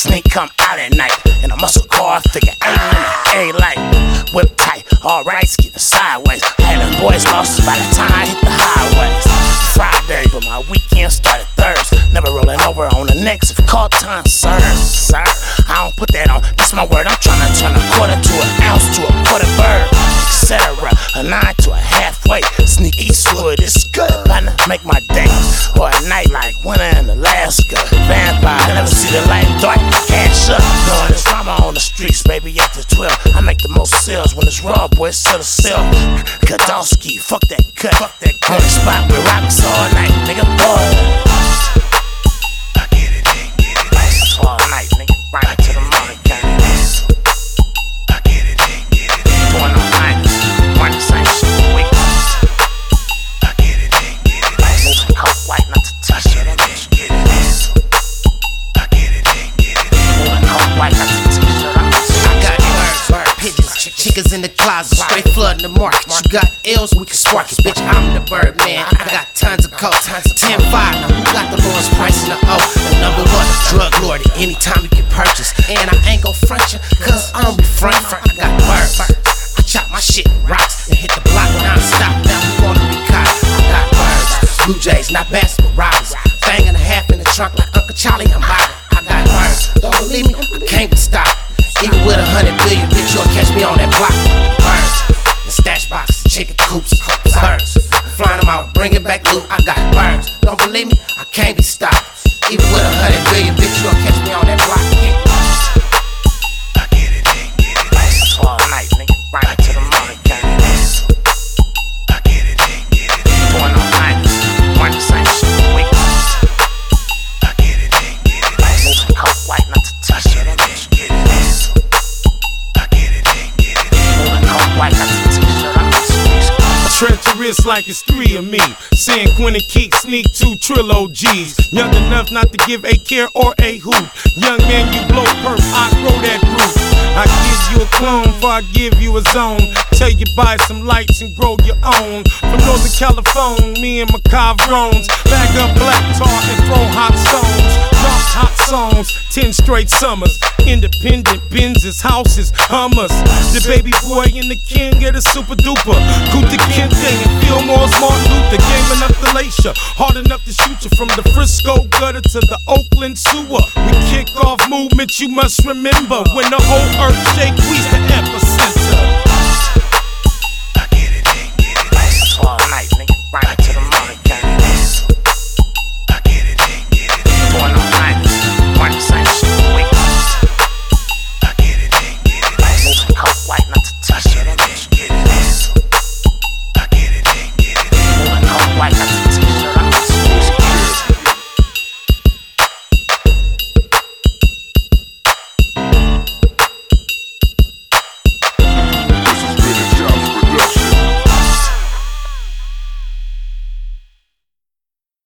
Sneak come out at night in a muscle car, figure 8 in the A-light. Whip tight, alright, skidding sideways. Had them boys lost by the time I hit the highways. Friday, but my weekend started Thursday. Never rolling over on the next if call time serves. Sir, I don't put that on, that's my word. I'm trying to turn a quarter to an ounce to a quarter bird, etc. A 9 to a halfway. Sneak Eastwood, it's good. Trying to make my day or a night like winter in Alaska. Vampire, I never see the light dark. Cash up, knowing there's drama on the streets, baby. After 12, I make the most sales when it's raw, boy. Sell the sell. Kadowski, fuck that cut. On the spot with rocks all night, nigga. Boy, I get it, that's all night, nigga. Right to the morning, got it. I get it, doing all night, one the same shit for weeks. I get it, moving coke white, not to touch it. I get it, moving coke white, not to touch it. I got bird pigeons, chickens in the closet, straight flooding the market. You got L's, we can spark it, bitch. I'm the bird man. I got tons of coke, 10-5. Now who got the lowest price in the O? The number one drug lord. Anytime you can purchase, and I ain't gon' front you, cause I don't be front. I got birds. I chop my shit in rocks and hit the block non-stop. Now we wanna be caught. I got birds. Blue Jays, not basketball robbers. Thing and a half in the trunk like Uncle Charlie. I'm out. I got birds. Don't believe me? I can't be stopped. Even with 100 billion, bitch, you'll catch me on that block. Birds, the stash box, chicken coops, birds. Flying them out, bringing back loot. I got birds. Don't believe me? I can't be stopped. Even with 100 billion, bitch, you'll catch me on that block. I get it, that's all night, nigga. Right to the morning, got it. I get it, doing all night, one the same shit for weeks. I get it, moving coke white, not to touch it. Treacherous like it's 3 of me. San Quentin Keek, sneak 2 Trillo G's. Young enough not to give a care or a hoot. Young man, you blow perp, I grow that root. I give you a clone before I give you a zone. Tell you buy some lights and grow your own. From Northern California, me and my Cavrones bag up black tar and throw hot stones. Drop hot songs, 10 straight summers. Independent Benzes, houses, Hummers. The baby boy and the king of the super duper. Kuta Kente and Fillmore's Martin Luther. Game enough to lace ya, hard enough to shoot you. From the Frisco gutter to the Oakland sewer. We kick off movement, you must remember. When the whole earth shake, we's the epicenter. I get it, that's all night, nigga. Right to the